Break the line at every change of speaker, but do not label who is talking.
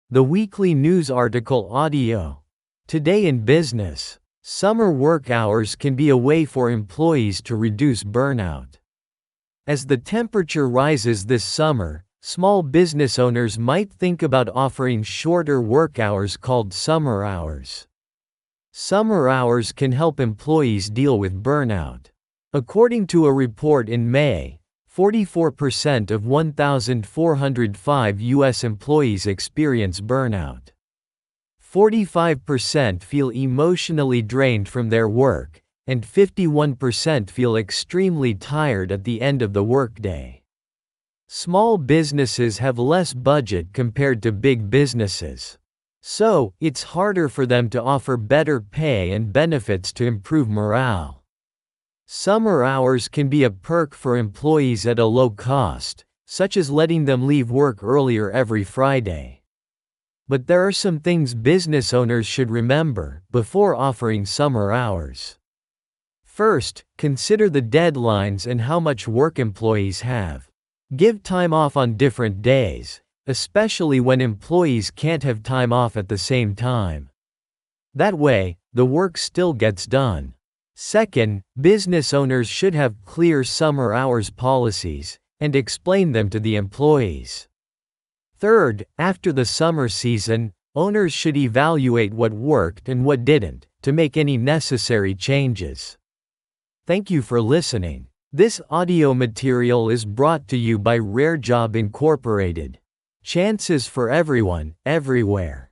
The weekly news article audio. Today in business. Summer work hours can be a way for employees to reduce burnout. As the temperature rises this summer, small business owners might think about offering shorter work hours called summer hours. Summer hours can help employees deal with burnout. According to a report in May, 44% of 1,405 U.S. employees experience burnout. 45% feel emotionally drained from their work, and 51% feel extremely tired at the end of the workday. Small businesses have less budget compared to big businesses. So, it's harder for them to offer better pay and benefits to improve morale. Summer hours can be a perk for employees at a low cost, such as letting them leave work earlier every Friday. But there are some things business owners should remember before offering summer hours. First, consider the deadlines and how much work employees have. Give time off on different days, especially when employees can't have time off at the same time. That way, the work still gets done. Second, business owners should have clear summer hours policies and explain them to the employees. Third, after the summer season, owners should evaluate what worked and what didn't to make any necessary changes. Thank you for listening. This audio material is brought to you by Rare Job Incorporated. Chances for everyone, everywhere.